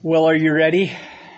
Well, are you ready?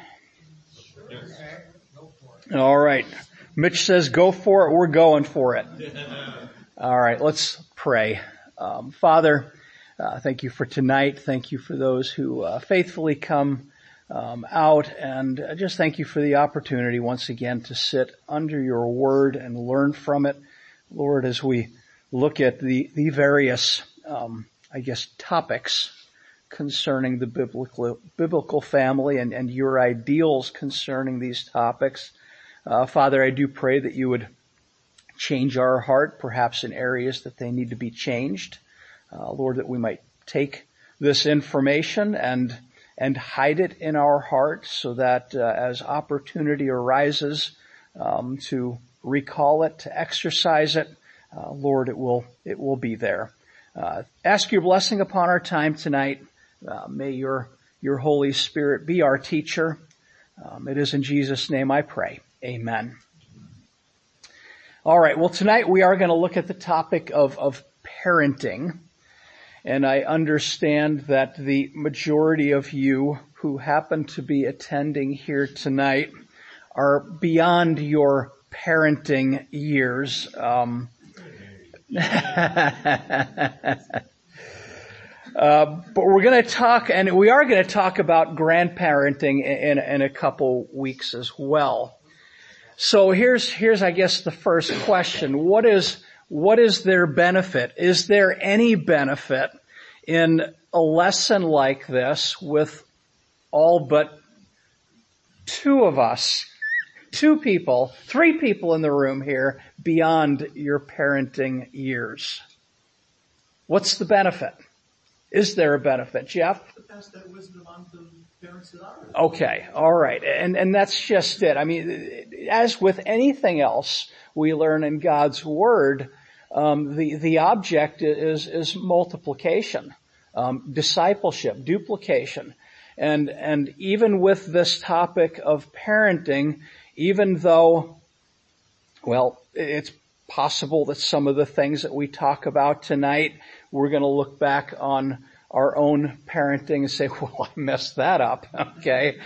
All right. Mitch says go for it. We're going for it. All right. Let's pray. Father, thank you for tonight. Thank you for those who faithfully come out, and just thank you for the opportunity once again to sit under your word and learn from it. Lord, as we look at the various, topics concerning the biblical family and your ideals concerning these topics. Father, I do pray that you would change our heart, perhaps in areas that they need to be changed. Lord, that we might take this information and hide it in our heart so that as opportunity arises to recall it, to exercise it, Lord, it will be there. Ask your blessing upon our time tonight. May your Holy Spirit be our teacher. It is in Jesus' name I pray. Amen. All right. Well, tonight we are going to look at the topic of parenting. And I understand that the majority of you who happen to be attending here tonight are beyond your parenting years. But we're going to talk, and we are going to talk about grandparenting in a couple weeks as well. So here's I guess the first question. What is their benefit? Is there any benefit in a lesson like this with all but two of us, three people in the room here beyond your parenting years? What's the benefit? Is there a benefit? Jeff? Pass that wisdom on to parents that are. Okay, all right. And that's just it. I mean, as with anything else we learn in God's Word, the object is multiplication, discipleship, duplication. And even with this topic of parenting, even though, well, it's possible that some of the things that we talk about tonight, we're going to look back on our own parenting and say, well, I messed that up. Okay.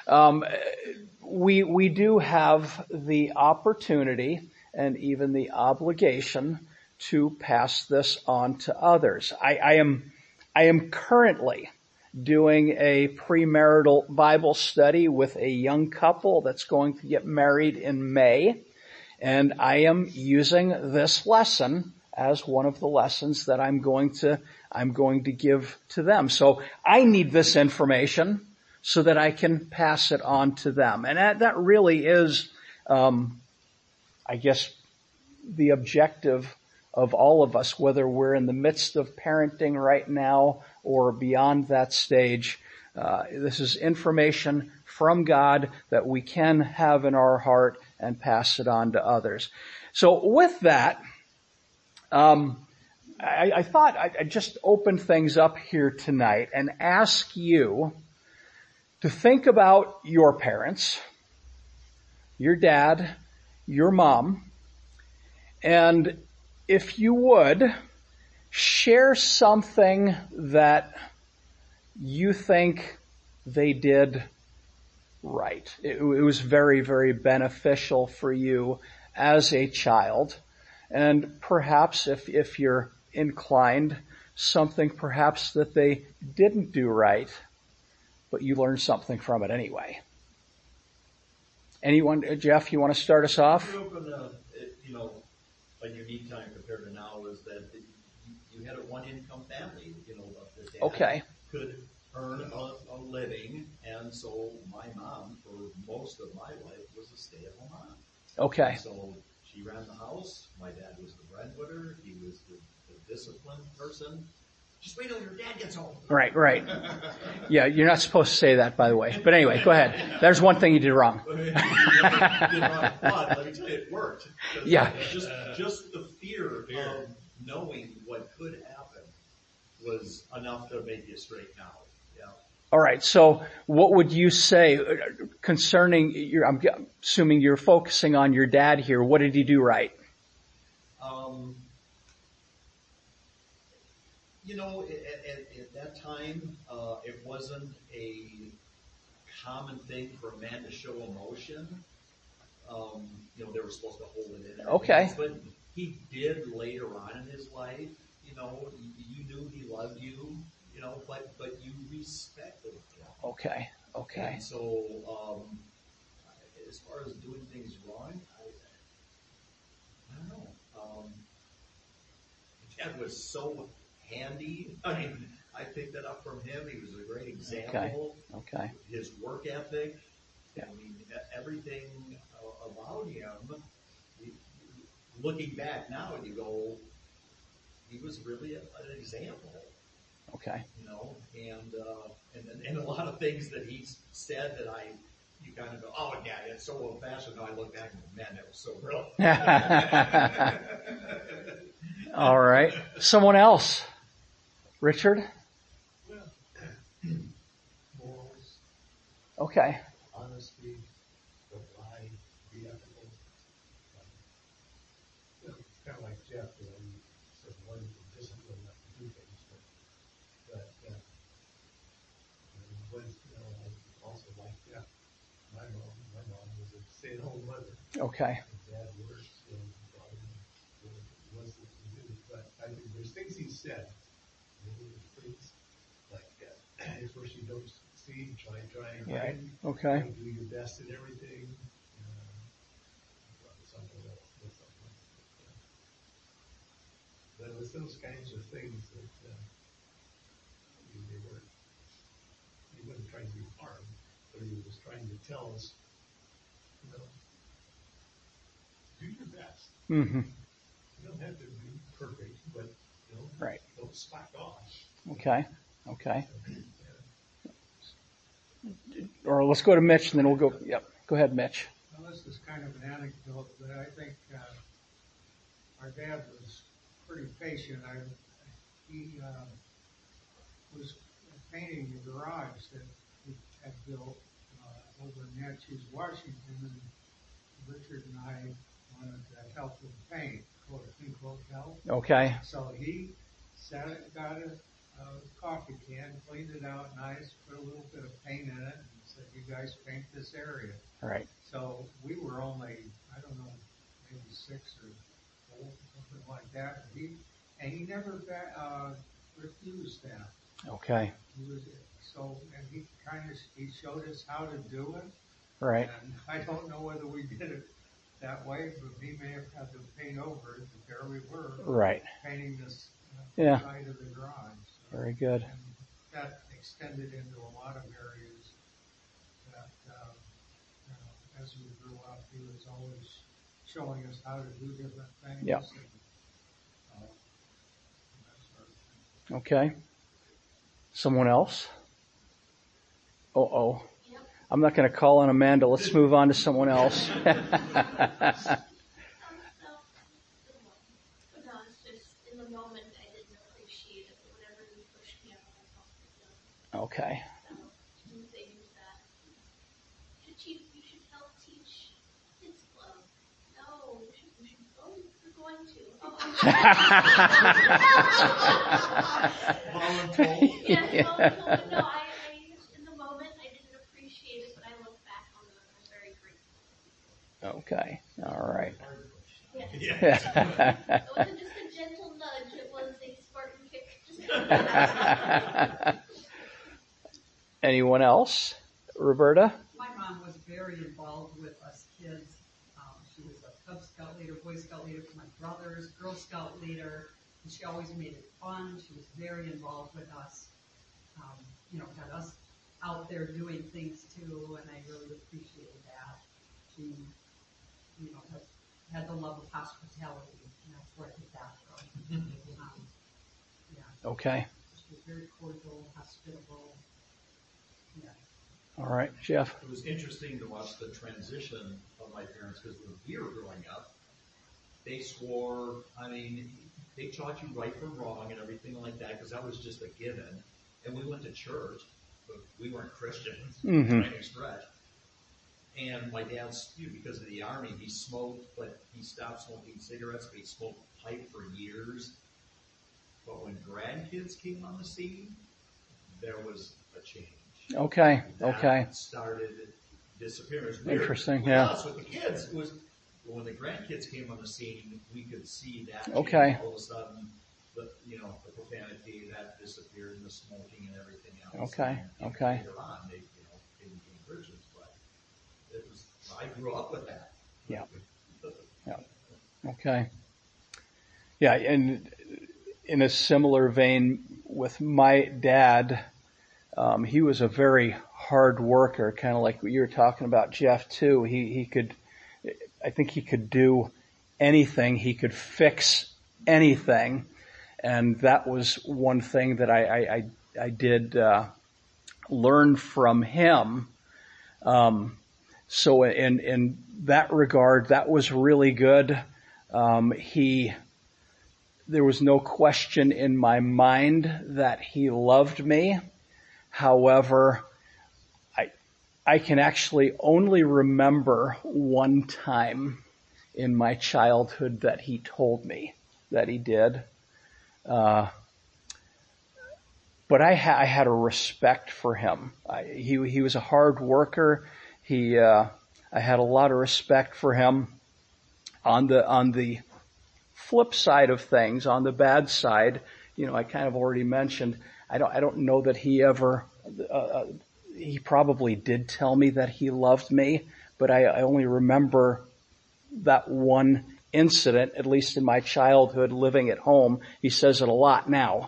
We do have the opportunity and even the obligation to pass this on to others. I am currently doing a premarital Bible study with a young couple that's going to get married in May. And I am using this lesson as one of the lessons that I'm going to give to them. So I need this information so that I can pass it on to them. And that really is, I guess, the objective of all of us, whether we're in the midst of parenting right now or beyond that stage. This is information from God that we can have in our heart and pass it on to others. So with that, I thought I'd just open things up here tonight and ask you to think about your parents, your dad, your mom, and if you would, share something that you think they did right. It was very, very beneficial for you as a child. And perhaps if you're inclined, something perhaps that they didn't do right, but you learned something from it anyway. Anyone, Jeff, you want to start us off? I grew up in a unique time compared to now is that you had a one-income family, the dad Okay. could earn a living, and so my mom, for most of my life, was a stay-at-home mom. Okay. So she ran the house. My dad was the breadwinner. He was the disciplined person. Just wait till your dad gets home. Right. Yeah, you're not supposed to say that, by the way. But anyway, go ahead. There's one thing you did wrong. But let me tell you, it worked. Yeah. Just the fear of knowing what could happen was enough to make you straighten out. Yeah. All right. So what would you say concerning I'm assuming you're focusing on your dad here. What did he do right? At that time, it wasn't a common thing for a man to show emotion. They were supposed to hold it in. And Okay. But he did later on in his life. You knew he loved you. But you respected him. Okay. And so, as far as doing things wrong, I don't know. Dad was so handy. I mean, I picked that up from him. He was a great example. Okay. His work ethic. Yeah. I mean, everything about him. Looking back now, you go, he was really an example. Okay. And a lot of things that he said that you kind of go, oh yeah, it's so old fashioned. Now I look back and go, man, that was so brilliant. All right. Someone else. Richard? Morals. Okay. Honesty. Don't lie. Be ethical. Kind of like Jeff, he said one discipline not to do things, but I also like Jeff. My mom was a stay-at-home mother. Okay. Dad worked, was what he did. But I think there's things he said. Things like first you don't succeed, try and Right. hide. Okay. Do your best in everything. Something else. But it was those kinds of things that he wasn't trying to do harm, but he was trying to tell us, do your best. Mm-hmm. You don't have to be perfect, but Right. don't slack off. Okay. Or let's go to Mitch, and then we'll go. Yep. Go ahead, Mitch. Well, this is kind of an anecdote, but I think our dad was pretty patient. He was painting the garage that he had built over in Natchez, Washington, and Richard and I wanted to help him paint, quote unquote help. Okay. So he got a coffee can, cleaned it out nice, put a little bit of paint in it, and said, "You guys paint this area." All right. So we were only, I don't know, maybe 6 or 4, something like that. And he never refused that. Okay. He showed us how to do it. Right. And I don't know whether we did it that way, but he may have had to paint over it, but there we were. Right. Painting this side of the garage. So, very good. and that extended into a lot of areas that, as we grew up, he was always showing us how to do different things. Yeah. And that sort of thing. Okay. Someone else? Uh-oh. I'm not going to call on Amanda. Let's move on to someone else. Okay. You should help teach kids club. No, you should go. You're going to. Voluntold. No, I in the moment I didn't appreciate it, but I look back on it and I'm very grateful. Okay. All right. Yes. It wasn't just a gentle nudge, it was a Spartan kick. Anyone else? Roberta? My mom was very involved with us kids. She was a Cub Scout leader, Boy Scout leader for my brothers, Girl Scout leader, and she always made it fun. She was very involved with us. Had us out there doing things too, and I really appreciated that. She, had the love of hospitality, and that's where I get that from. Okay. She was very cordial, hospitable. Yeah. All right. Jeff? It was interesting to watch the transition of my parents because when we were growing up, they swore, they taught you right from wrong and everything like that because that was just a given. And we went to church, but we weren't Christians by any stretch. And my dad, because of the Army, he smoked, but he stopped smoking cigarettes, but he smoked pipe for years. But when grandkids came on the scene, there was a change. Okay. that Okay. started disappearing. It was weird. Interesting, With yeah. us, with the kids, it was when the grandkids came on the scene, we could see that change. Okay. All of a sudden, the profanity that disappeared, and the smoking and everything else. Okay. And Okay. later on, they became Christians, but it was. I grew up with that. Yeah. Yeah. Okay. Yeah, and in a similar vein with my dad, he was a very hard worker, kind of like what you were talking about, Jeff, too. I think he could do anything. He could fix anything. And that was one thing that I did, learn from him. So in that regard, that was really good. There was no question in my mind that he loved me. However, I can actually only remember one time in my childhood that he told me that he did. But I had a respect for him. He was a hard worker. I had a lot of respect for him. On the flip side of things, on the bad side, I kind of already mentioned, I don't know that he ever, he probably did tell me that he loved me, but I only remember that one incident, at least in my childhood living at home. He says it a lot now.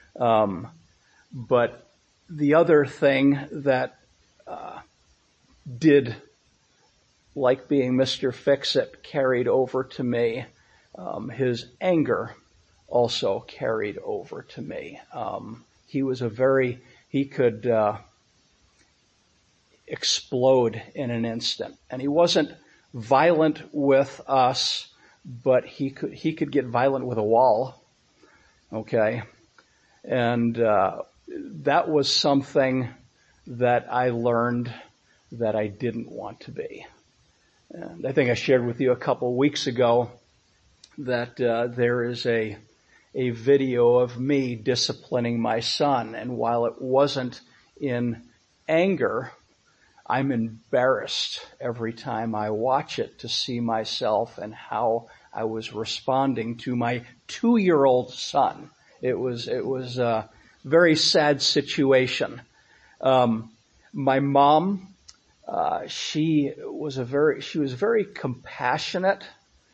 But the other thing that, did, like being Mr. Fix-It, carried over to me, his anger also carried over to me. He could explode in an instant. And he wasn't violent with us, but he could get violent with a wall. Okay. And, that was something that I learned that I didn't want to be. And I think I shared with you a couple of weeks ago that there is a video of me disciplining my son, and while it wasn't in anger, I'm embarrassed every time I watch it to see myself and how I was responding to my 2-year-old son. It was a very sad situation. My mom, she was very compassionate.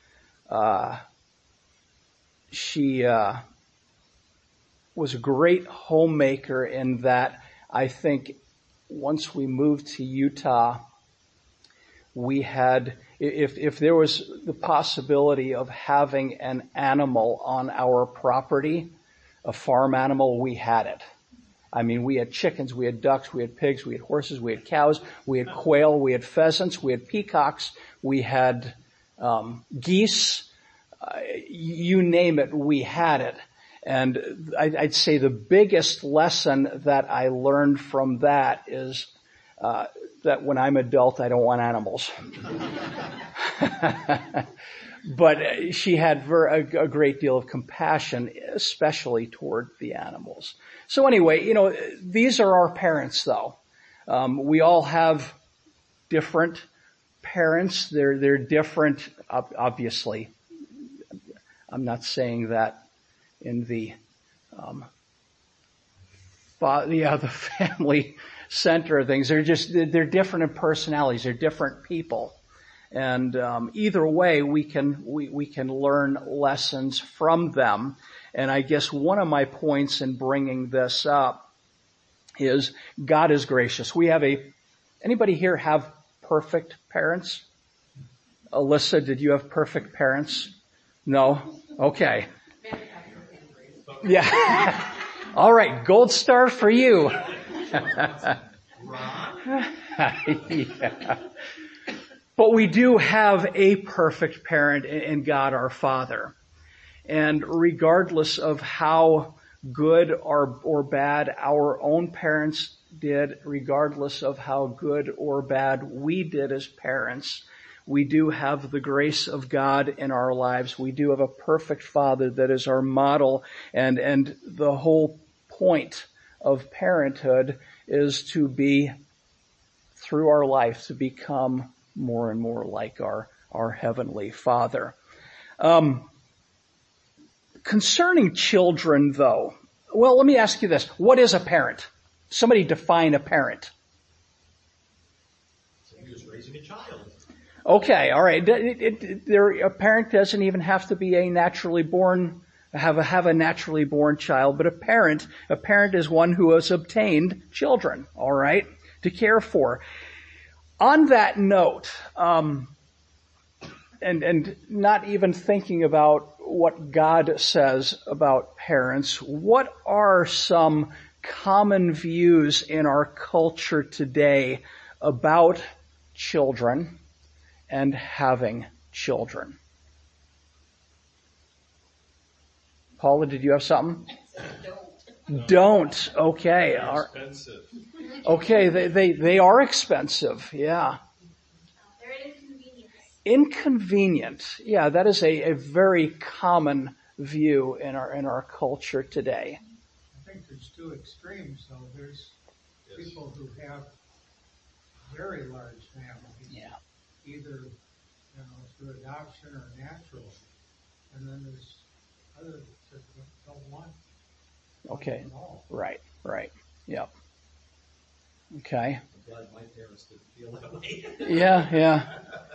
She was a great homemaker in that I think once we moved to Utah, we had, if there was the possibility of having an animal on our property, a farm animal, we had it. I mean, we had chickens, we had ducks, we had pigs, we had horses, we had cows, we had quail, we had pheasants, we had peacocks, we had geese, you name it, we had it. And I'd say the biggest lesson that I learned from that is that when I'm adult, I don't want animals. But she had a great deal of compassion, especially toward the animals. So anyway, these are our parents, though. We all have different parents. They're different, obviously. I'm not saying that in the family center of things. They're different in personalities. They're different people. And either way, we can learn lessons from them. And I guess one of my points in bringing this up is God is gracious. Anybody here have perfect parents? Alyssa, did you have perfect parents? No? Okay. Yeah. All right. Gold star for you. Yeah. But we do have a perfect parent in God our Father. And regardless of how good or bad our own parents did, regardless of how good or bad we did as parents, we do have the grace of God in our lives. We do have a perfect Father that is our model. And the whole point of parenthood is to be, through our life, to become more and more like our Heavenly Father. Concerning children, though, well, let me ask you this. What is a parent? Somebody define a parent. Somebody who's raising a child. Okay, all right. A parent doesn't even have to be a naturally born, have a naturally born child, but a parent is one who has obtained children, all right, to care for. On that note, and not even thinking about what God says about parents, what are some common views in our culture today about children and having children? Paula, did you have something? Don't. Okay. They're expensive. Okay, they are expensive. Yeah. They're inconvenient. Inconvenient. Yeah, that is a very common view in our culture today. I think there's two extremes, though. There's people who have very large families, Yeah. either through adoption or natural, and then there's others that don't want Okay. at all. Right. Yep. Okay. I'm glad my parents didn't feel that way. Yeah.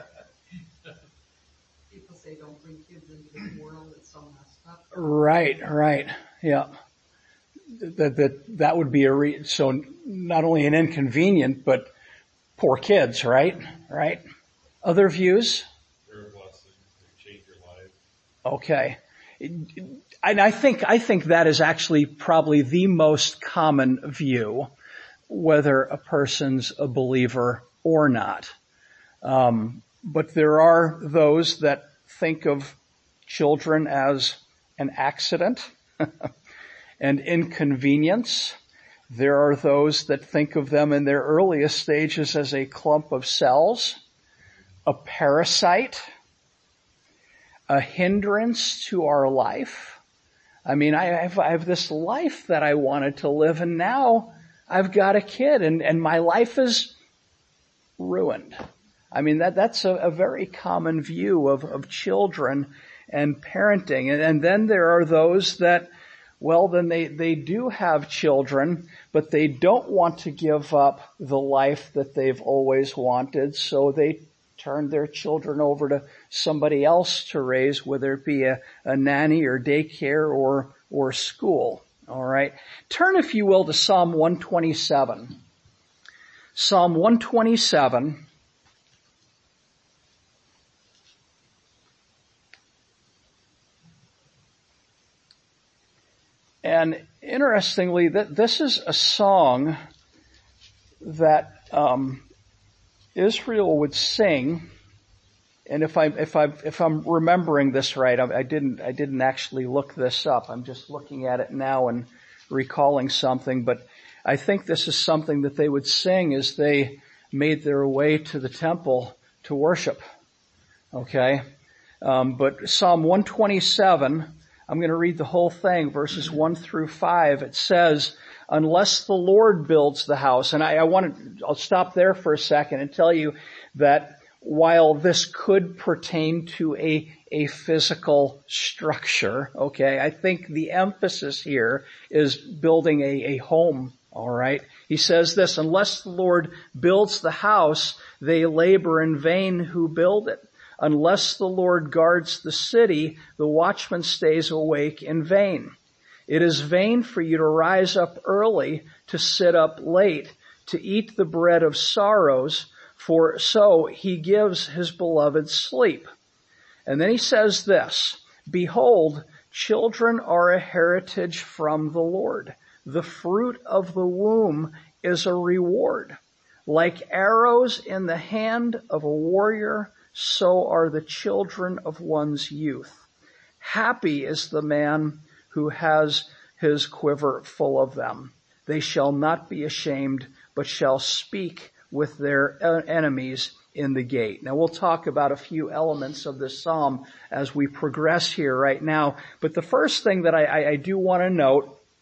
People say don't bring kids into this world, it's so messed up. Right. Yeah. That would be so not only an inconvenient, but poor kids, right? Other views? They're a blessing. They change your life. Okay. And I think that is actually probably the most common view, whether a person's a believer or not. But there are those that think of children as an accident and inconvenience. There are those that think of them in their earliest stages as a clump of cells, a parasite, a hindrance to our life. I mean, I have this life that I wanted to live, and now I've got a kid, and my life is ruined. I mean, that's a very common view of children and parenting. And then there are those that, well, then they do have children, but they don't want to give up the life that they've always wanted, so they turn their children over to somebody else to raise, whether it be a nanny or daycare or school. All right. Turn, if you will, to Psalm 127. Psalm 127. And interestingly, this is a song that Israel would sing. And if I'm remembering this right, I didn't actually look this up. I'm just looking at it now and recalling something. But I think this is something that they would sing as they made their way to the temple to worship. Okay, but Psalm 127. I'm going to read the whole thing, verses 1 through 5. It says, "Unless the Lord builds the house," and I'll stop there for a second and tell you that while this could pertain to a physical structure, okay, I think the emphasis here is building a home, all right? He says this, "Unless the Lord builds the house, they labor in vain who build it. Unless the Lord guards the city, the watchman stays awake in vain. It is vain for you to rise up early, to sit up late, to eat the bread of sorrows, for so he gives his beloved sleep." And then he says this, "Behold, children are a heritage from the Lord. The fruit of the womb is a reward. Like arrows in the hand of a warrior, so are the children of one's youth. Happy is the man who has his quiver full of them. They shall not be ashamed, but shall speak with their enemies in the gate." Now we'll talk about a few elements of this psalm as we progress here right now. But the first thing that I do want to note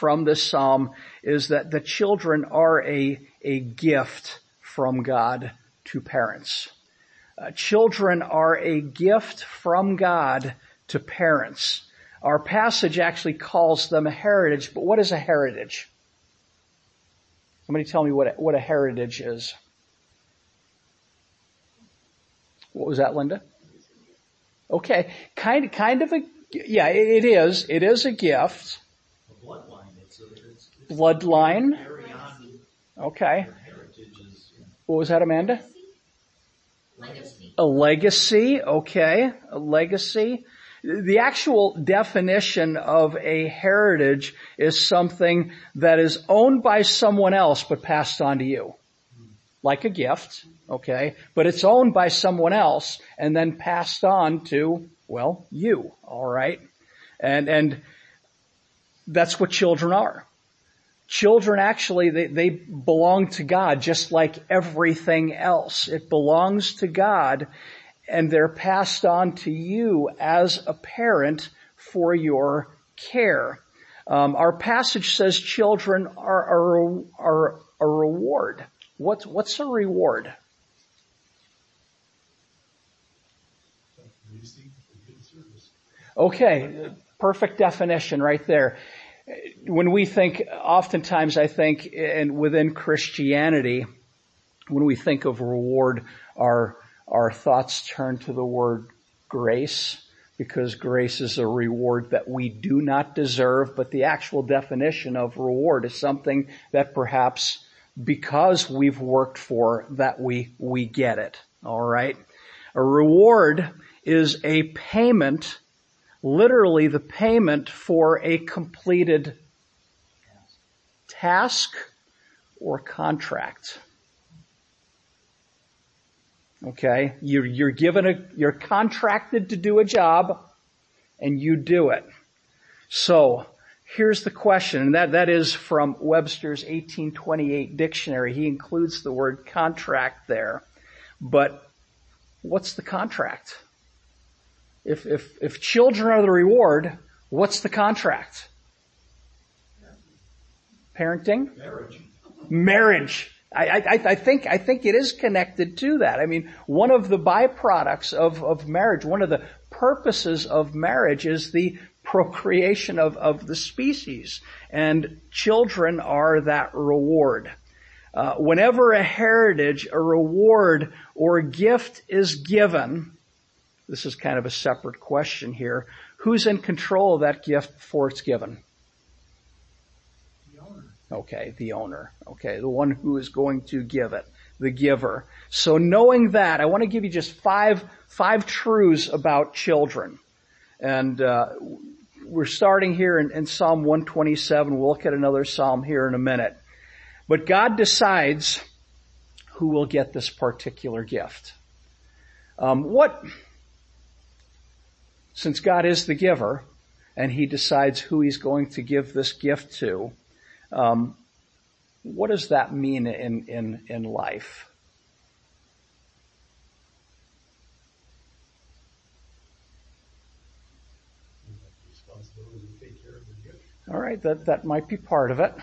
from this psalm is that the children are a gift from God to parents. Children are a gift from God to parents. Our passage actually calls them a heritage, but what is a heritage? Somebody tell me what a heritage is. What was that, Linda? Okay, kind of a, yeah, it is. It is a gift. A bloodline. It's Bloodline. carry on. Okay. Your heritage is, What was that, Amanda? Legacy. A legacy. Okay. A legacy. The actual definition of a heritage is something that is owned by someone else but passed on to you. Like a gift, okay? But it's owned by someone else and then passed on to, well, you, all right? And that's what children are. Children actually, they belong to God just like everything else. It belongs to God, and they're passed on to you as a parent for your care. Our passage says children are a reward. What's a reward? Receive for good service. Okay, perfect definition right there. When we think, oftentimes I think, and within Christianity, when we think of reward, our thoughts turn to the word grace, because grace is a reward that we do not deserve, but the actual definition of reward is something that perhaps because we've worked for, that we get it. All right? A reward is a payment, literally the payment for a completed task or contract. Okay? You're contracted to do a job, and you do it. So, here's the question, and that is from Webster's 1828 dictionary. He includes the word contract there. But what's the contract? If children are the reward, what's the contract? Parenting? Marriage. I think it is connected to that. I mean, one of the byproducts of marriage, one of the purposes of marriage is the procreation of the species, and children are that reward. Whenever a heritage, a reward, or a gift is given, this is kind of a separate question here, who's in control of that gift before it's given? The owner. Okay, the owner. Okay, the one who is going to give it, the giver. So knowing that, I want to give you just five truths about children. And we're starting here in Psalm 127. We'll look at another psalm here in a minute. But God decides who will get this particular gift. Since God is the giver, and He decides who He's going to give this gift to, what does that mean in life? Responsibility to take care of the gift. All right, that might be part of it.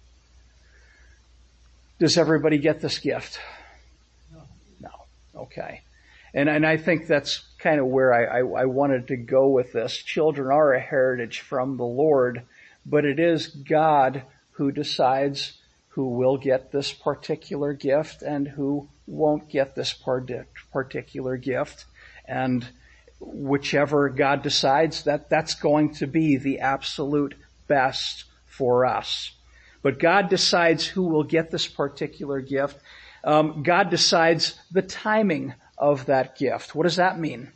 Does everybody get this gift? No. Okay. And I think that's kind of where I wanted to go with this. Children are a heritage from the Lord, but it is God who decides who will get this particular gift and who won't get this particular gift. And whichever God decides, that's going to be the absolute best for us. But God decides who will get this particular gift. God decides the timing of that gift. What does that mean?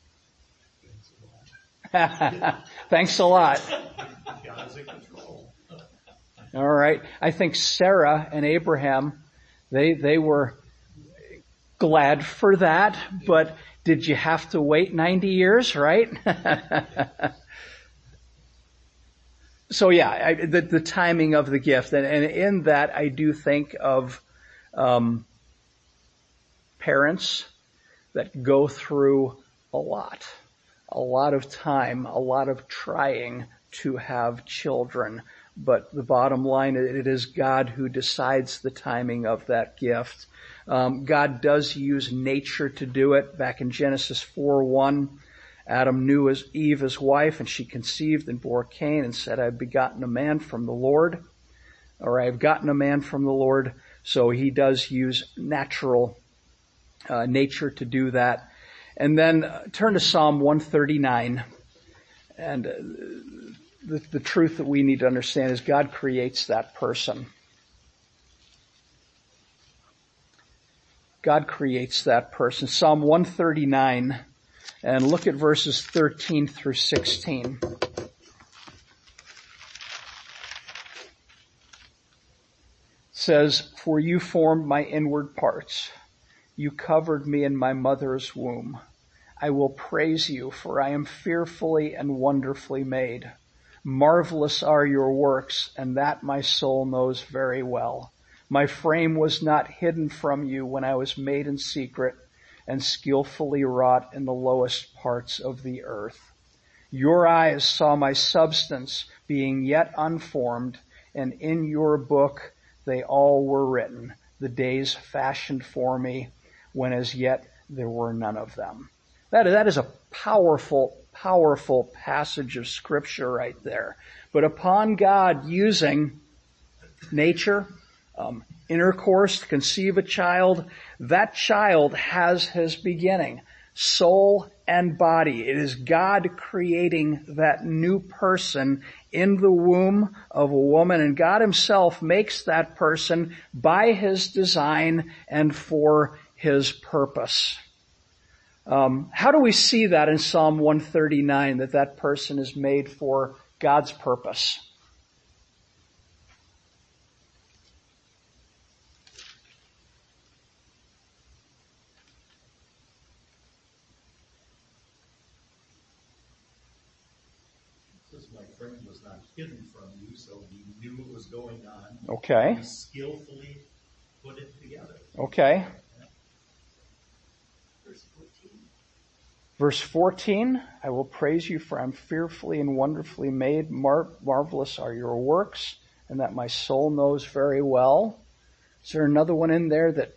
Thanks a lot. God's in control. All right. I think Sarah and Abraham, they were glad for that, but did you have to wait 90 years, right? So yeah, the timing of the gift, and in that I do think of parents that go through a lot of time, a lot of trying to have children, but the bottom line, it is God who decides the timing of that gift. God does use nature to do it. Back in Genesis 4:1, Adam knew Eve his wife, and she conceived and bore Cain and said, I've begotten a man from the Lord, or I've gotten a man from the Lord. So he does use natural nature to do that. And then turn to Psalm 139. And the truth that we need to understand is God creates that person. God creates that person. Psalm 139, and look at verses 13 through 16. Says, for you formed my inward parts. You covered me in my mother's womb. I will praise you, for I am fearfully and wonderfully made. Marvelous are your works, and that my soul knows very well. My frame was not hidden from you when I was made in secret and skillfully wrought in the lowest parts of the earth. Your eyes saw my substance being yet unformed, and in your book they all were written, the days fashioned for me, when as yet there were none of them. That is a powerful, powerful passage of Scripture right there. But upon God using nature, intercourse to conceive a child, that child has his beginning, soul and body. It is God creating that new person in the womb of a woman, and God himself makes that person by his design and for his purpose. How do we see that in Psalm 139, that person is made for God's purpose? My friend was not hidden from you, so he knew what was going on. Okay. He skillfully put it together. Okay. Verse 14. Verse 14, I will praise you, for I'm fearfully and wonderfully made. Marvelous are your works, and that my soul knows very well. Is there another one in there that...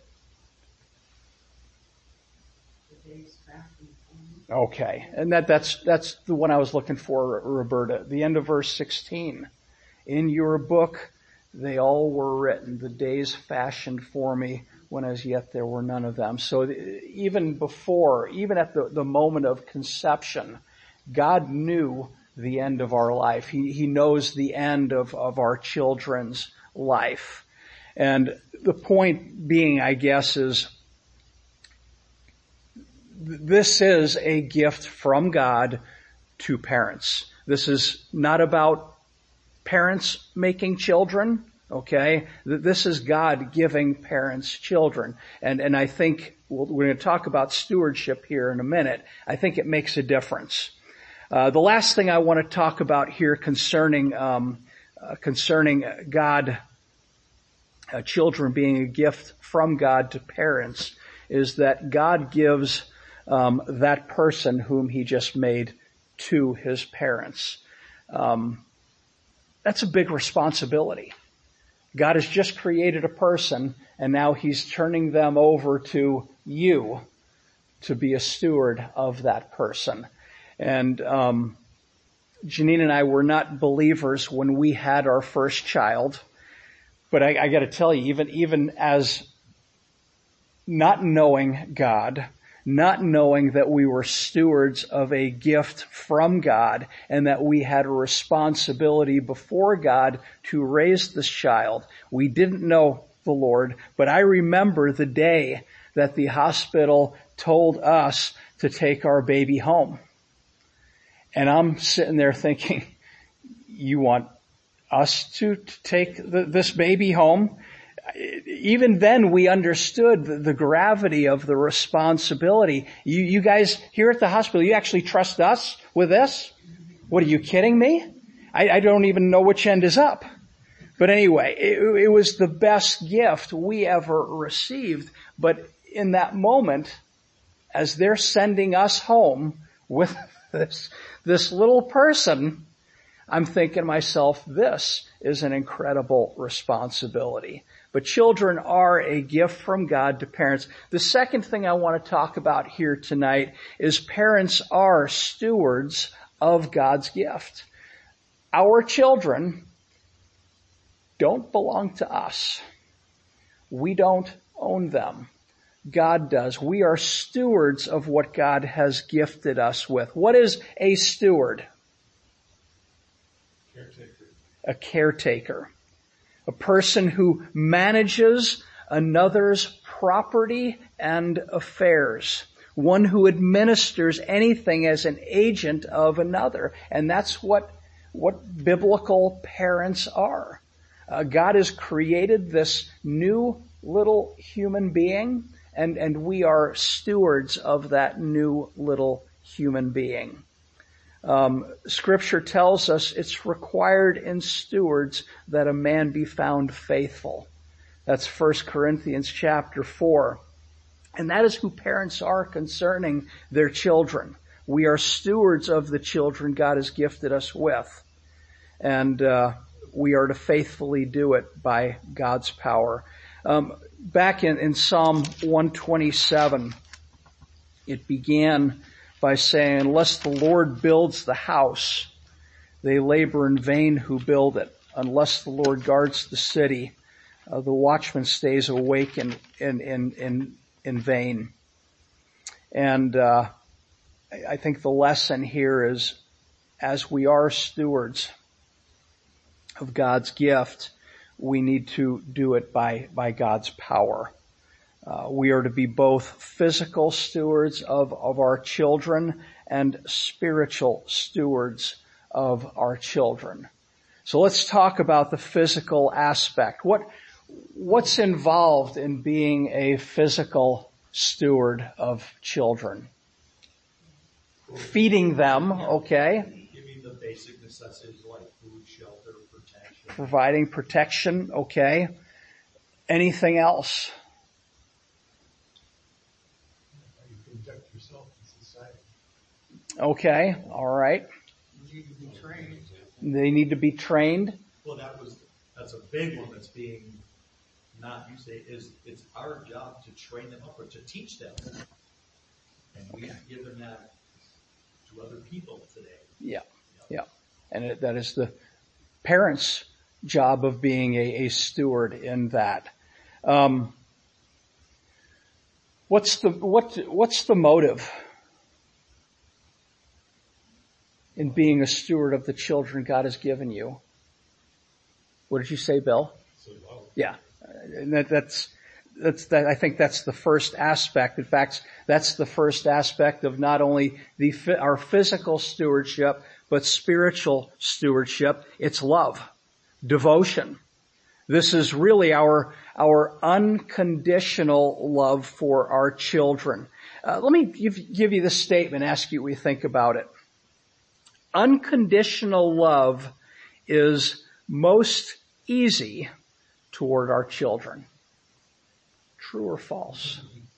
The days fashioned for me. Okay, and that's the one I was looking for, Roberta. The end of verse 16. In your book, they all were written, the days fashioned for me, when as yet there were none of them. So even before, even at the moment of conception, God knew the end of our life. He knows the end of our children's life. And the point being, I guess, is this is a gift from God to parents. This is not about parents making children, okay? This is God giving parents children. And I think we're going to talk about stewardship here in a minute. I think it makes a difference. The last thing I want to talk about here concerning God, children being a gift from God to parents, is that God gives that person whom he just made to his parents. That's a big responsibility. God has just created a person, and now he's turning them over to you to be a steward of that person. And Janine and I were not believers when we had our first child, but I got to tell you, even as not knowing God, not knowing that we were stewards of a gift from God and that we had a responsibility before God to raise this child. We didn't know the Lord, but I remember the day that the hospital told us to take our baby home. And I'm sitting there thinking, you want us to take this baby home? Even then we understood the gravity of the responsibility. You guys here at the hospital, you actually trust us with this? What, are you kidding me? I don't even know which end is up. But anyway, it was the best gift we ever received. But in that moment, as they're sending us home with this little person, I'm thinking to myself, this is an incredible responsibility. But children are a gift from God to parents. The second thing I want to talk about here tonight is parents are stewards of God's gift. Our children don't belong to us. We don't own them. God does. We are stewards of what God has gifted us with. What is a steward? Caretaker. A caretaker. A person who manages another's property and affairs. One who administers anything as an agent of another. And that's what biblical parents are. God has created this new little human being, and we are stewards of that new little human being. Scripture tells us it's required in stewards that a man be found faithful. That's 1 Corinthians chapter 4. And that is who parents are concerning their children. We are stewards of the children God has gifted us with. And we are to faithfully do it by God's power. Back in Psalm 127, it began by saying, unless the Lord builds the house, they labor in vain who build it. Unless the Lord guards the city, the watchman stays awake in vain. And I think the lesson here is, as we are stewards of God's gift, we need to do it by God's power. We are to be both physical stewards of our children and spiritual stewards of our children. So let's talk about the physical aspect. What's involved in being a physical steward of children? Feeding them, okay. Giving the basic necessities like food, shelter, protection. Providing protection, okay. Anything else? How you conduct yourself in society. Okay, all right. You need to be trained. They need to be trained. Well, that's a big one that's being not used. It's our job to train them up or to teach them. And we've given that to other people today. Yeah. And that is the parents' job of being a steward in that. What's the motive in being a steward of the children God has given you? What did you say, Bill? So, wow. Yeah. And that's I think that's the first aspect. In fact, that's the first aspect of not only our physical stewardship, but spiritual stewardship. It's love, devotion. This is really our unconditional love for our children. Let me give you this statement, ask you what you think about it. Unconditional love is most easy toward our children. True or false?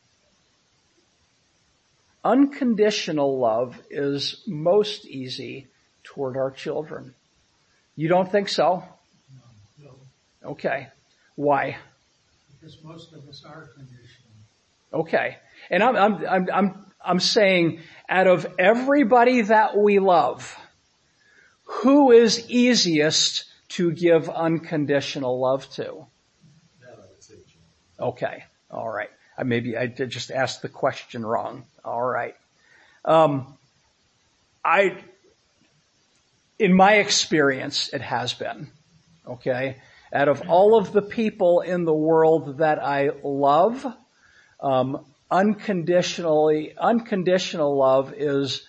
Unconditional love is most easy toward our children. You don't think so? No, Okay. Why? because most of us are conditional. Okay. And I'm saying, out of everybody that we love, who is easiest to give unconditional love to? That I would say, Jim. Okay. All right. Maybe I did just ask the question wrong. All right. In my experience, it has been. Okay. Out of all of the people in the world that I love, unconditional love is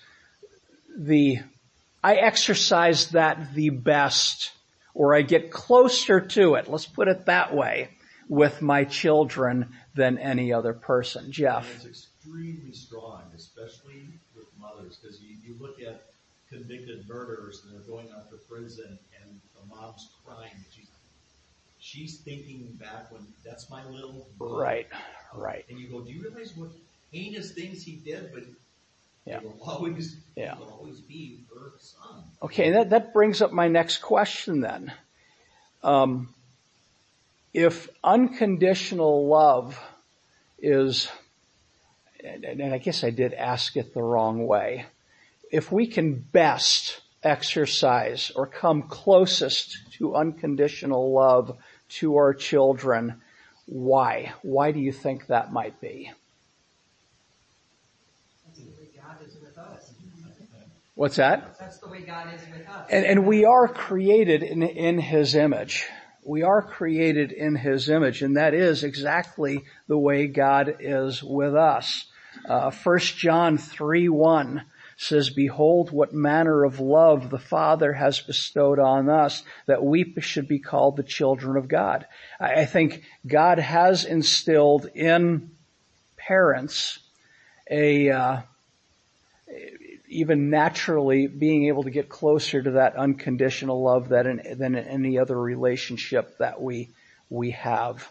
I exercise that the best, or I get closer to it, let's put it that way, with my children than any other person. Jeff. And it's extremely strong, especially with mothers, because you look at convicted murderers and they're going off to prison and the mom's crying. She's thinking back when that's my little boy. Right. And you go, do you realize what heinous things he did? But Yeah. He will always, Yeah. he will always be her son. Okay, that brings up my next question then. If unconditional love is, and I guess I did ask it the wrong way, if we can best exercise or come closest to unconditional love to our children, why? Why do you think that might be? That's the way God is with us. What's that? That's the way God is with us. And we are created in His image. We are created in His image, and that is exactly the way God is with us. 1 John 3:1 says, "Behold, what manner of love the Father has bestowed on us, that we should be called the children of God." I think God has instilled in parents even naturally being able to get closer to that unconditional love than in any other relationship that we have.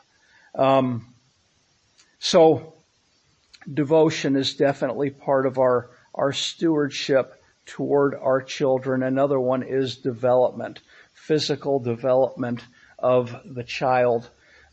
So devotion is definitely part of our stewardship toward our children. Another one is development, physical development of the child.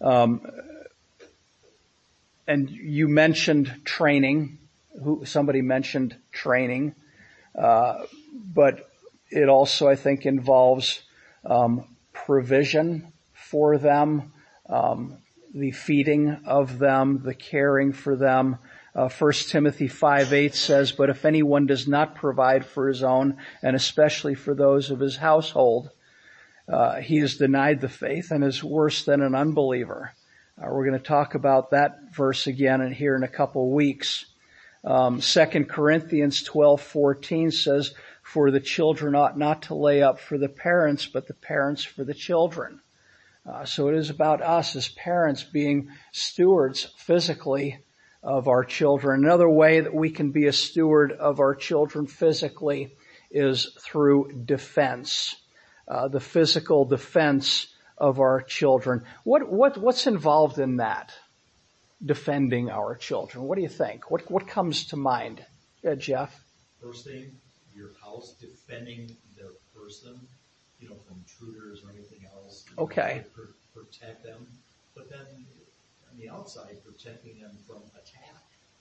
And you mentioned training. Somebody mentioned training. But it also, I think, involves provision for them, the feeding of them, the caring for them. 1 Timothy 5:8 says, "But if anyone does not provide for his own, and especially for those of his household, he is denied the faith and is worse than an unbeliever." We're going to talk about that verse again here in a couple weeks. 2 Corinthians 12:14 says, "For the children ought not to lay up for the parents, but the parents for the children." So it is about us as parents being stewards physically of our children. Another way that we can be a steward of our children physically is through defense, the physical defense of our children. What's involved in that? Defending our children. What do you think? What comes to mind? Yeah, Jeff? First thing, your house, defending their person, from intruders or anything else. Okay. Protect them. But then on the outside, protecting them from attack.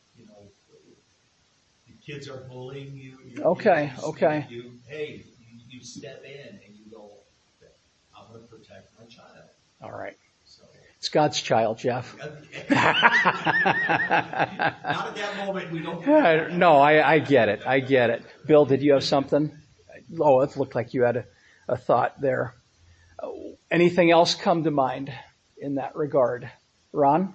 The kids are bullying you. Okay. You step in and you go, I'm going to protect my child. All right. So it's God's child, Jeff. Not at that moment. We don't. No, I get it. Bill, did you have something? Oh, it looked like you had a thought there. Anything else come to mind in that regard? Ron?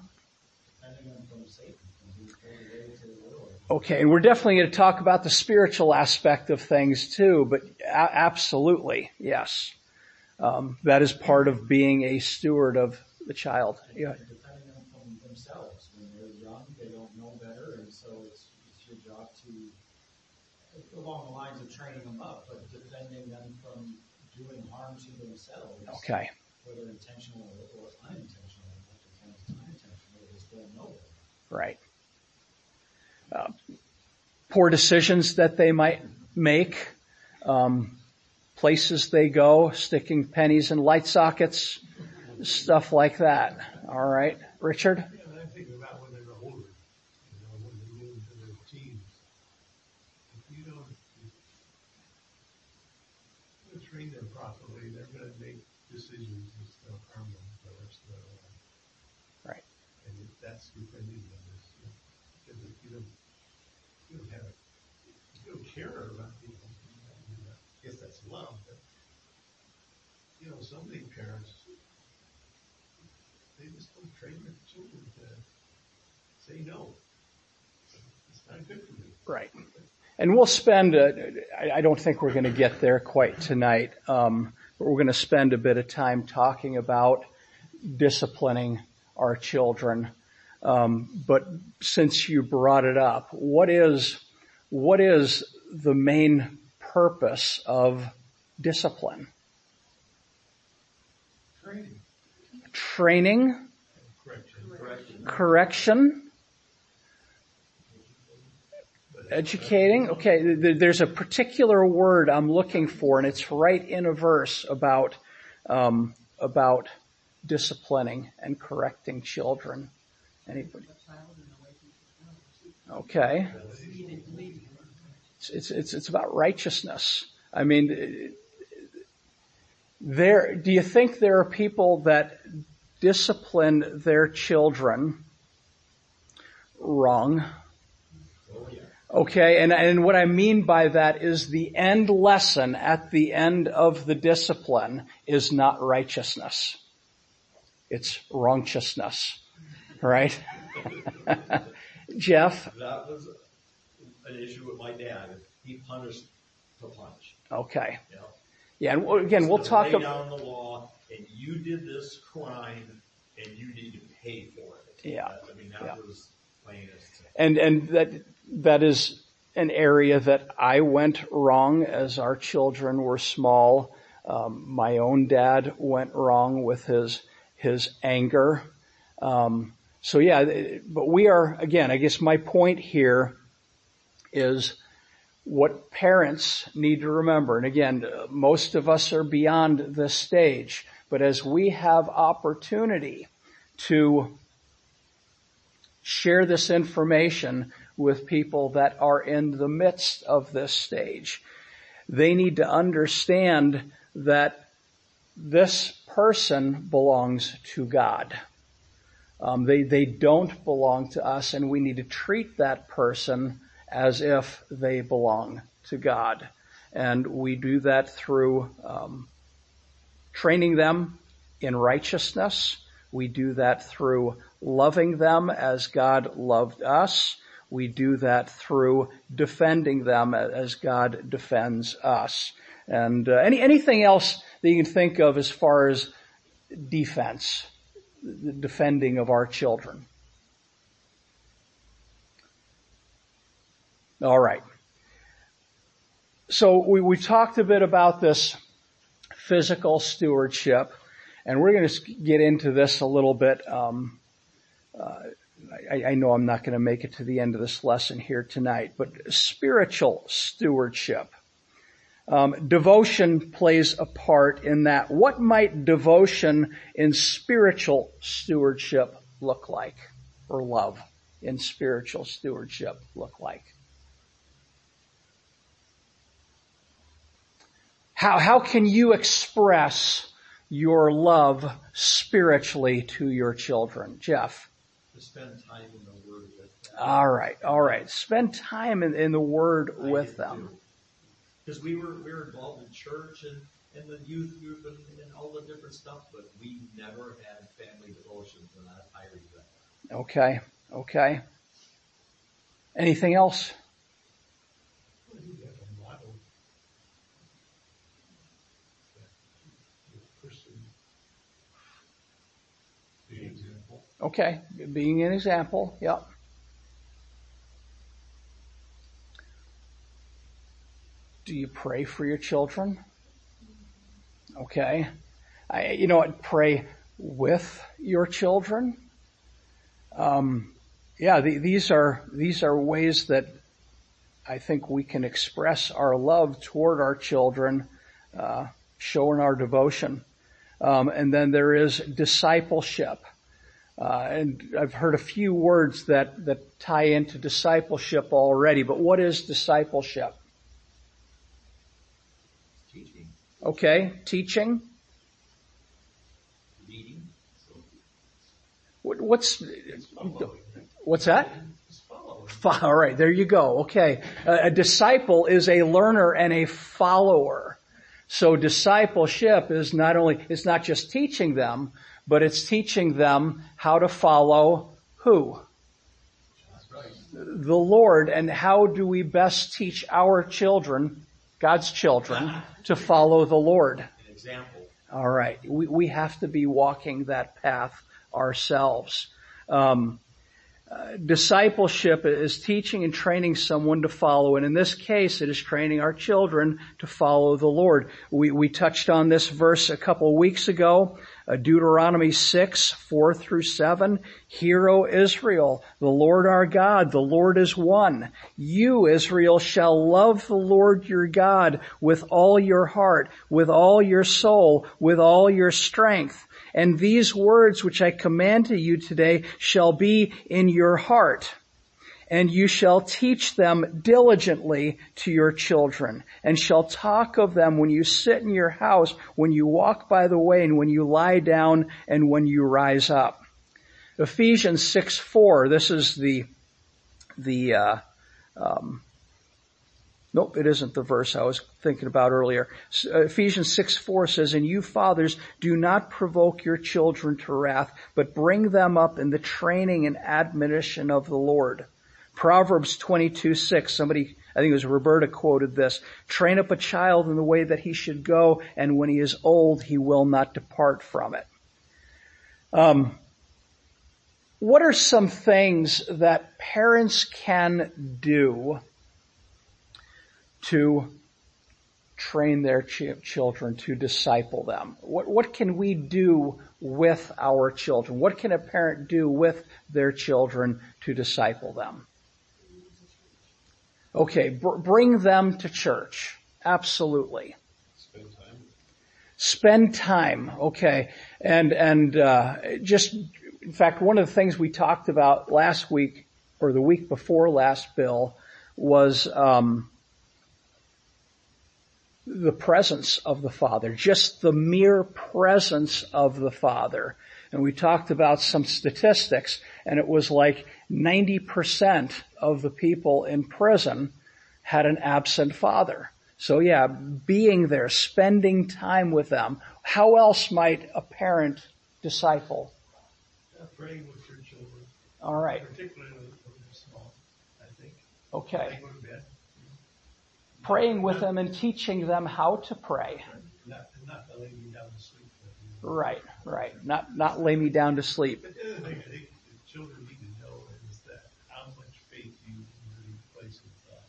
Okay, and we're definitely going to talk about the spiritual aspect of things too, but absolutely, yes. That is part of being a steward of the child. Yeah. Defending them from themselves. When they're young, they don't know better, and so it's your job to, along the lines of training them up, but defending them from doing harm to themselves. Okay. Whether intentional or unintentional. Most of the time it's unintentional. They just don't know it. Right. Poor decisions that they might make, places they go, sticking pennies in light sockets, stuff like that. All right. Richard? And I think about when they were older, when they get into their teens. If you don't train them properly, they're going to make decisions that still harm them for the rest of their life. Right. And that's defending them. Because if you don't care about people, I guess that's love, but so many parents, they just don't train their children to say no. It's not good for me. Right. And we'll spend, I don't think we're going to get there quite tonight, but we're going to spend a bit of time talking about disciplining our children. But since you brought it up, what is the main purpose of discipline? Training? Correction? Educating. Okay, there's a particular word I'm looking for, and it's right in a verse about disciplining and correcting children. Anybody? Okay. It's about righteousness. I mean, do you think there are people that discipline their children wrong? Oh, yeah. Okay, and what I mean by that is the end lesson at the end of the discipline is not righteousness. It's wrongchousness. Right? Jeff? That was an issue with my dad. He punished to punish. Okay. You know? Yeah, and again, we'll talk lay about... down the law, and you did this crime, and you need to pay for it. Yeah. I mean, that was plain as day. And that is an area that I went wrong as our children were small. My own dad went wrong with his anger. So yeah, but we are, again, I guess my point here is what parents need to remember. And again, most of us are beyond this stage, but as we have opportunity to share this information with people that are in the midst of this stage, they need to understand that this person belongs to God. They don't belong to us, and we need to treat that person as if they belong to God. And we do that through training them in righteousness. We do that through loving them as God loved us. We do that through defending them as God defends us. And anything else that you can think of as far as defense, the defending of our children? All right. So we talked a bit about this physical stewardship, and we're going to get into this a little bit. I know I'm not going to make it to the end of this lesson here tonight, but spiritual stewardship. Devotion plays a part in that. What might devotion in spiritual stewardship look like? Or love in spiritual stewardship look like? How can you express your love spiritually to your children? Jeff? To spend time in the Word with them. All right. Spend time in the Word with them. Because we were involved in church and the youth group and all the different stuff, but we never had family devotions, and I regret that. Okay. Anything else? Well, you have a model that the person The example. Okay, being an example, yep. Do you pray for your children? Okay. Pray with your children. These are ways that I think we can express our love toward our children, showing our devotion. And then there is discipleship. And I've heard a few words that tie into discipleship already, but what is discipleship? Teaching. Okay, teaching. Leading. What's that? Just follow. All right, there you go. Okay. A disciple is a learner and a follower. So discipleship is it's not just teaching them, but it's teaching them how to follow who? That's right. The Lord. And how do we best teach our children, God's children, to follow the Lord? An example. All right. We have to be walking that path ourselves. Discipleship is teaching and training someone to follow, and in this case, it is training our children to follow the Lord. We touched on this verse a couple of weeks ago, Deuteronomy 6:4-7. Hear, O Israel, the Lord our God, the Lord is one. You, Israel, shall love the Lord your God with all your heart, with all your soul, with all your strength. And these words which I command to you today shall be in your heart, and you shall teach them diligently to your children, and shall talk of them when you sit in your house, when you walk by the way, and when you lie down, and when you rise up. Ephesians 6:4. This is Nope, it isn't the verse I was thinking about earlier. Ephesians 6:4 says, and you fathers, do not provoke your children to wrath, but bring them up in the training and admonition of the Lord. Proverbs 22:6, somebody, I think it was Roberta, quoted this. Train up a child in the way that he should go, and when he is old, he will not depart from it. What are some things that parents can do to train their children, to disciple them? What can we do with our children? What can a parent do with their children to disciple them? Okay, bring them to church. Absolutely. Spend time. Okay. And just, in fact, one of the things we talked about last week, or the week before last, Bill, was, the presence of the Father, just the mere presence of the Father. And we talked about some statistics, and it was like 90% of the people in prison had an absent father. So yeah, being there, spending time with them. How else might a parent disciple? Praying with your children. All right. Particularly when they're small, I think. Okay. Go to bed. Praying with them and teaching them how to pray. Not to lay me down to sleep. Right. Not lay me down to sleep. But the other thing I think the children need to know is that how much faith you really place with God.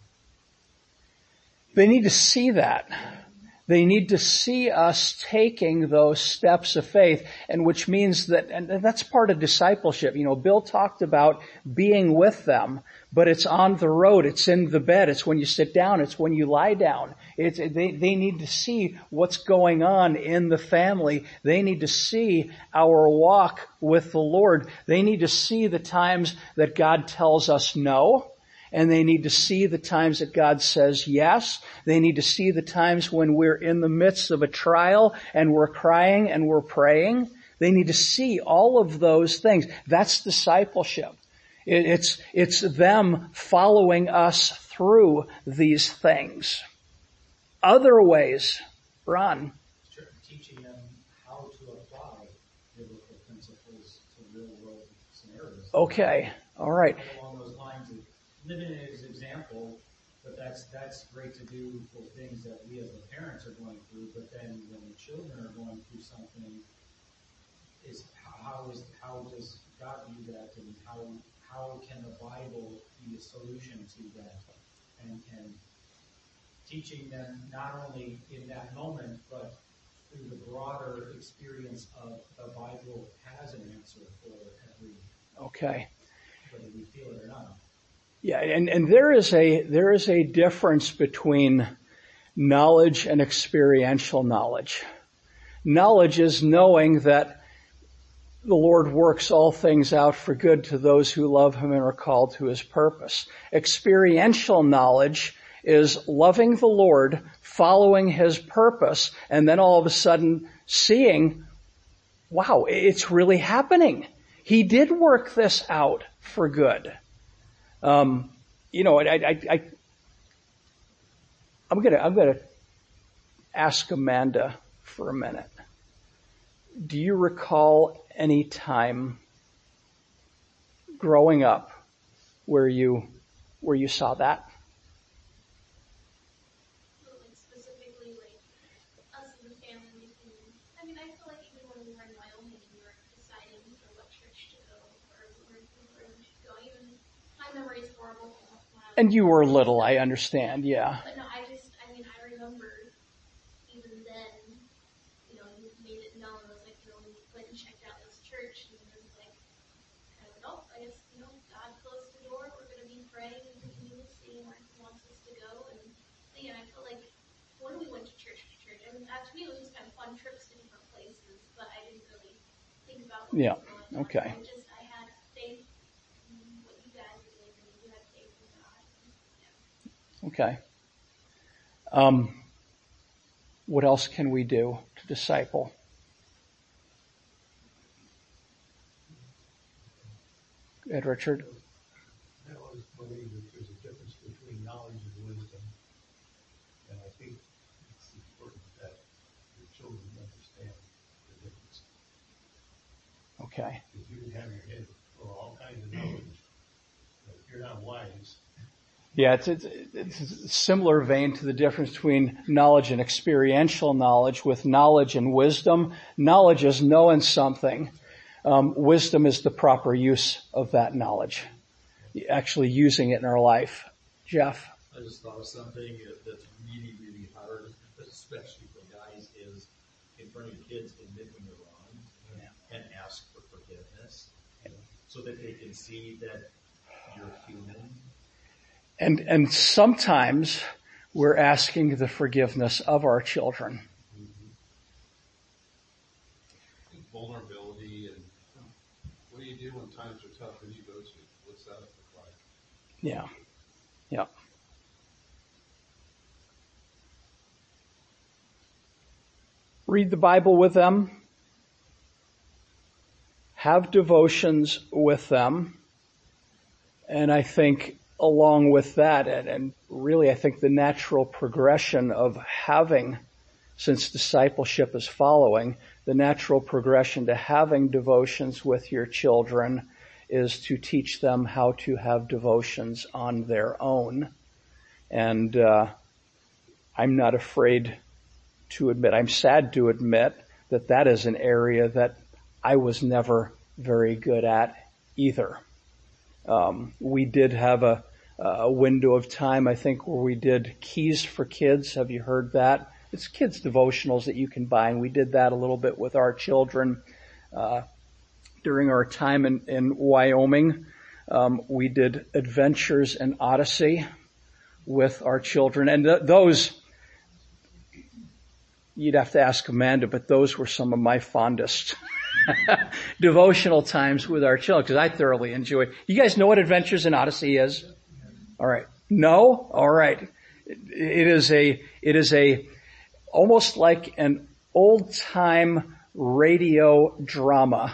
They need to see that. They need to see us taking those steps of faith, and which means that, and that's part of discipleship. You know, Bill talked about being with them, but it's on the road, it's in the bed, it's when you sit down, it's when you lie down. They need to see what's going on in the family. They need to see our walk with the Lord. They need to see the times that God tells us no. And they need to see the times that God says yes. They need to see the times when we're in the midst of a trial and we're crying and we're praying. They need to see all of those things. That's discipleship. It's them following us through these things. Other ways, Ron. Teaching them how to apply biblical principles to real world scenarios. Okay. All right. Along those lines of living it as an example, but that's great to do for things that we as the parents are going through, but then when the children are going through something, is how does God view that, and how can the Bible be a solution to that? And teaching them not only in that moment, but through the broader experience of the Bible has an answer for every, Okay. whether we feel it or not. Yeah, and there is a difference between knowledge and experiential knowledge. Knowledge is knowing that the Lord works all things out for good to those who love Him and are called to His purpose. Experiential knowledge is loving the Lord, following His purpose, and then all of a sudden seeing, wow, it's really happening. He did work this out for good. I'm gonna ask Amanda for a minute. Do you recall any time growing up where you saw that? Like specifically, like us as a family. I mean, I feel like even when we were in Wyoming and we were deciding what church to go or where we should go, even my memory is horrible. And you were little, I understand, yeah. But no, I remember even then, you made it known. It was like, we went and checked out this church, and it was like, I guess, God closed the door. We're going to be praying and continuing to see where He wants us to go. And I feel like when we went to church, to me it was just kind of fun trips to different places, but I didn't really think about what was going on. Okay. I had faith in what you guys were doing, and you had faith in God. Yeah. Okay. What else can we do to disciple? Ed Richard? That was funny that there's a difference between knowledge and wisdom. And I think it's important that your children understand the difference. Okay. Because you can have your head full of all kinds of knowledge, but if you're not wise. Yeah, it's a similar vein to the difference between knowledge and experiential knowledge. With knowledge and wisdom, knowledge is knowing something. Wisdom is the proper use of that knowledge, actually using it in our life. Jeff? I just thought of something that's really, really hard, especially for guys, is in front of your kids, admit when you're wrong and ask for forgiveness so that they can see that you're human. And sometimes we're asking the forgiveness of our children. Vulnerability and what do you do when times are tough? Who do you go to? What's that look like? Yeah. Yeah. Read the Bible with them. Have devotions with them. And I think along with that, and really I think the natural progression of having, since discipleship is following, the natural progression to having devotions with your children is to teach them how to have devotions on their own. And I'm not afraid to admit, I'm sad to admit that that is an area that I was never very good at either. We did have a window of time, I think, where we did Keys for Kids. Have you heard that? It's kids' devotionals that you can buy, and we did that a little bit with our children during our time in Wyoming. We did Adventures in Odyssey with our children, and those, you'd have to ask Amanda, but those were some of my fondest devotional times with our children, because I thoroughly enjoyed. You guys know what Adventures in Odyssey is? All right. No? All right. It is a almost like an old time radio drama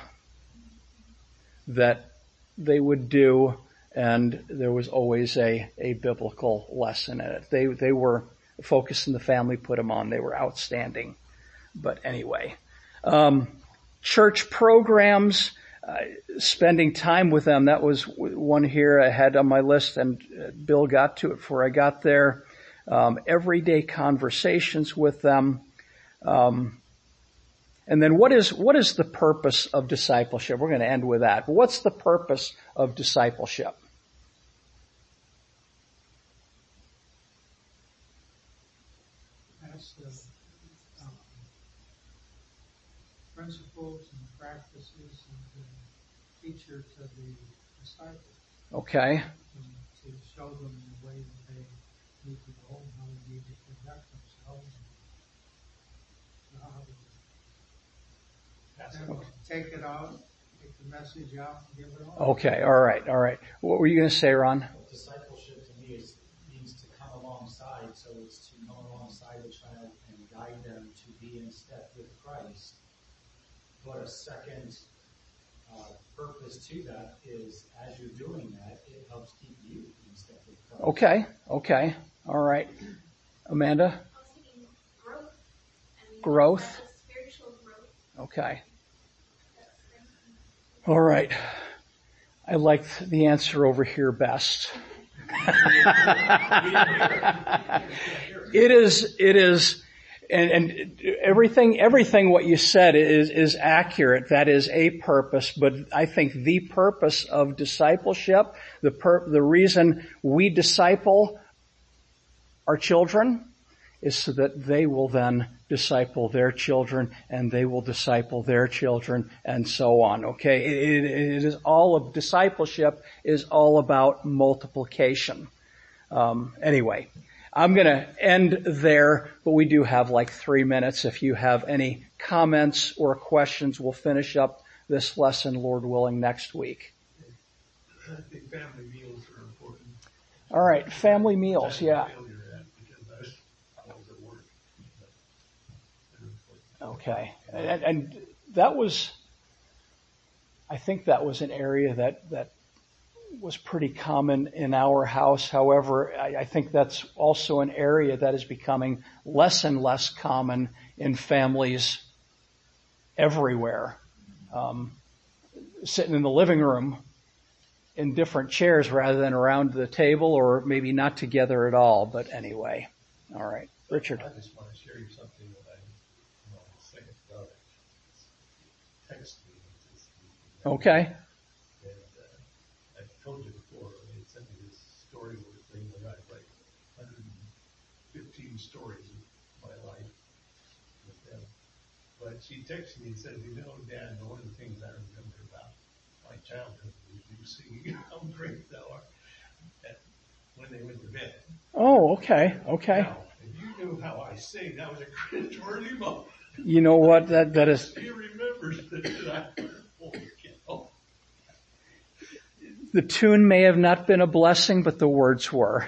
that they would do, and there was always a biblical lesson in it. They were Focus on the Family put them on. They were outstanding. But anyway, church programs, spending time with them, that was one here I had on my list, and Bill got to it before I got there. Everyday conversations with them. And then what is the purpose of discipleship? We're going to end with that. But what's the purpose of discipleship? That's the principles and practices of the teacher to the disciple. Okay. And to show them the way that they need to go and how they need to conduct themselves. And how to take it out, take the message out, and give it on. Okay. All right. What were you going to say, Ron? Discipleship to me means to come alongside, so it's to come alongside a child and guide them to be in step with Christ. But a second purpose to that is, as you're doing that, it helps keep you in step with Christ. Okay. All right. Amanda? I was thinking growth. Growth? Spiritual growth. Okay. All right. I liked the answer over here best. It And everything what you said is accurate. That is a purpose, but I think the purpose of discipleship, the reason we disciple our children is so that they will then disciple their children, and they will disciple their children, and so on. Okay? It is all of discipleship is all about multiplication. Anyway, I'm going to end there, but we do have like 3 minutes. If you have any comments or questions, we'll finish up this lesson, Lord willing, next week. I think family meals are important. All right, family meals, yeah. Because I was at work. Okay, and that was, I think that was an area that was pretty common in our house. However, I think that's also an area that is becoming less and less common in families everywhere. Sitting in the living room in different chairs rather than around the table, or maybe not together at all. But anyway, all right, Richard. I just want to share you something that my second daughter texted me. Okay. I've told you before, they sent me this story thing where I write 115 stories of my life with them. But she texted me and said, Dad, one of the things I remember about my childhood was you singing How Great Thou Art when they went to bed. Oh, okay. Now, if you knew how I sing, that was a cringeworthy moment. You know what? That is. She remembers that The tune may have not been a blessing, but the words were.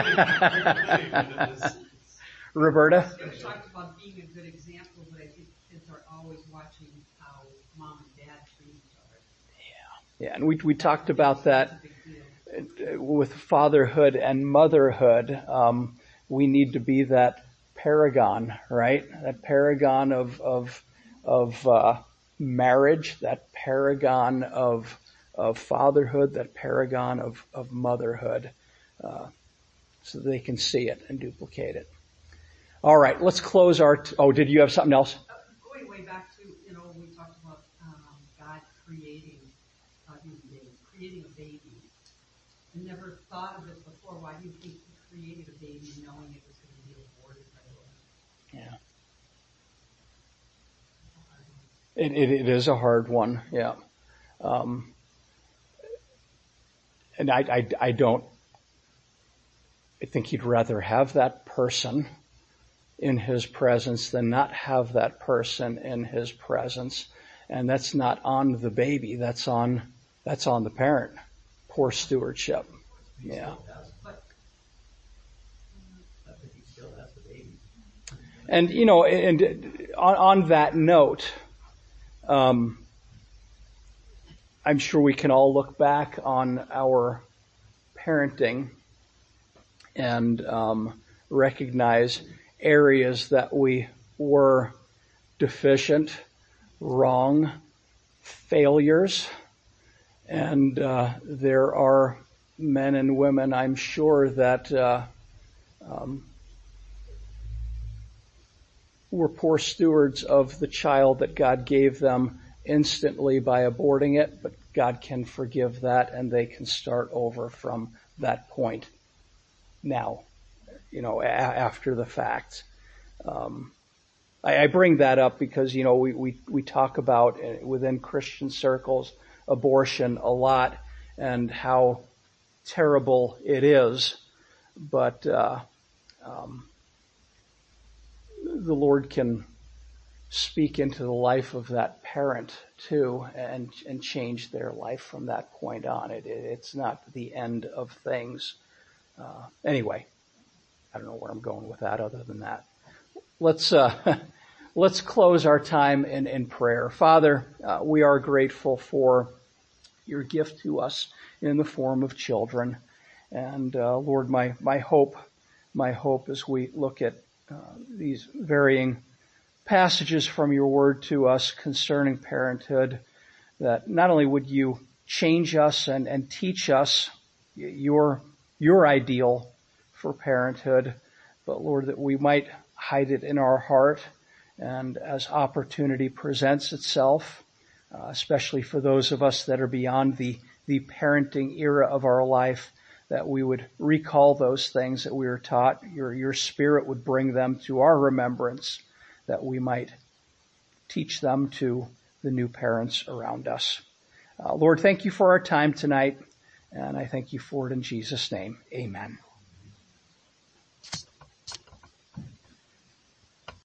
Roberta? You talked about being a good example, but I think kids are always watching how mom and dad treat each other. Yeah, and we talked about that with fatherhood and motherhood. We need to be that paragon, right? That paragon of marriage, that paragon of fatherhood, that paragon of motherhood, so they can see it and duplicate it. All right, let's close our. Did you have something else? Going way back to, we talked about God creating a baby. I never thought of it before. Why do you think He created a baby knowing it was going to be aborted right away? Yeah. It is a hard one, yeah. And I think He'd rather have that person in His presence than not have that person in His presence. And that's not on the baby, that's on the parent. Poor stewardship. Yeah. And, and on that note, I'm sure we can all look back on our parenting and recognize areas that we were deficient, wrong, failures. And there are men and women, I'm sure, that were poor stewards of the child that God gave them instantly by aborting it, but God can forgive that and they can start over from that point now, after the fact. I bring that up because, we talk about within Christian circles abortion a lot and how terrible it is, but the Lord can speak into the life of that parent too and change their life from that point on. It's not the end of things. Anyway, I don't know where I'm going with that other than that. Let's close our time in prayer. Father, we are grateful for your gift to us in the form of children. And Lord, my hope as we look at these varying passages from your word to us concerning parenthood, that not only would you change us and teach us your ideal for parenthood, but Lord, that we might hide it in our heart. And as opportunity presents itself, especially for those of us that are beyond the parenting era of our life, that we would recall those things that we were taught. Your Spirit would bring them to our remembrance, that we might teach them to the new parents around us. Lord, thank you for our time tonight, and I thank you for it in Jesus' name. Amen.